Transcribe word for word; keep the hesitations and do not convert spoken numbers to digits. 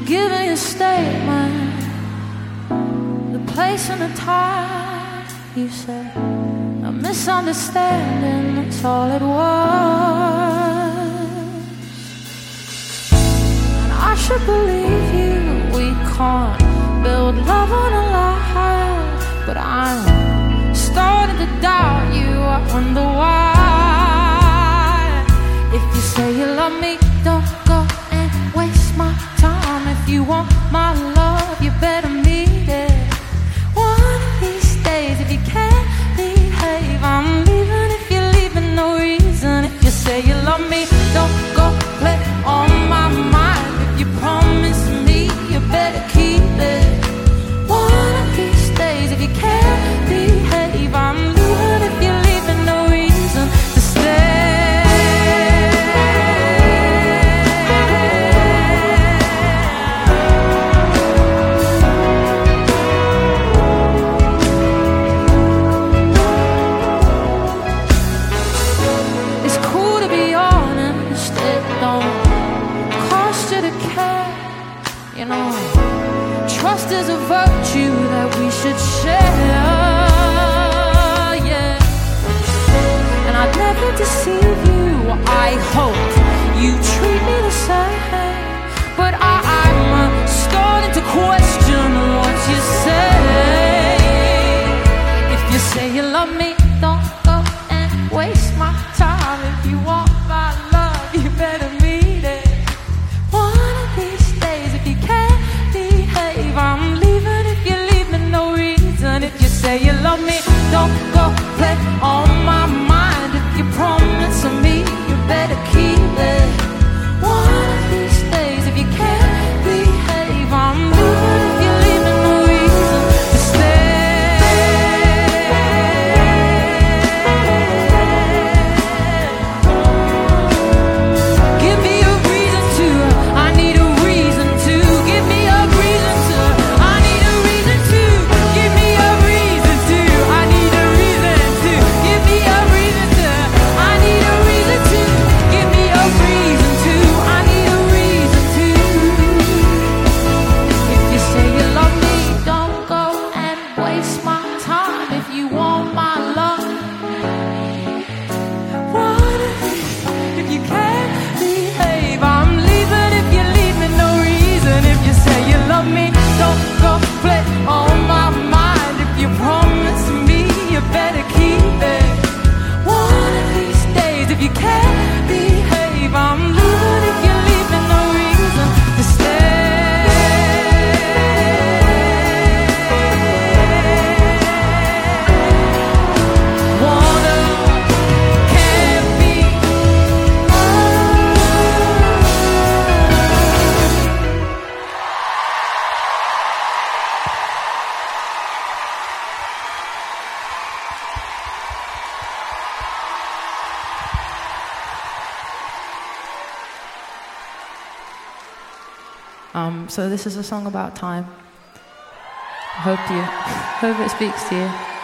giving you a statement, the place and the time. You said a misunderstanding, that's all it was. And I should believe you. We can't build love on a lie, but I'm starting to doubt you. I wonder why. If you say you love me, don't go and waste my time. If you want my love, you better meet it. One of these days, if you can't behave, I'm leaving. If you're leaving, no reason. If you say you love me, don't go play on my mind. If you promise me, you better keep it. One of these days, if you can't behave, I'm leaving. If you're leaving, no reason to stay. You know, trust is a virtue that we should share, yeah. And I'd never deceive you. I hope you treat me the same. But I, I'm uh, starting to question what you say. If you say you love me, don't go and waste my time. If you want my love, you better meet it. I'm leaving. If you're leaving, no reason. If you say you love me, don't go play on my mind. If you promise me, you better keep it. One of these days, if you can't behave, I'm leaving. If you're leaving, no reason to stay. Give me a reason to. I need a reason to. Give me a reason to. Um, so this is a song about time. I hope you, hope it speaks to you.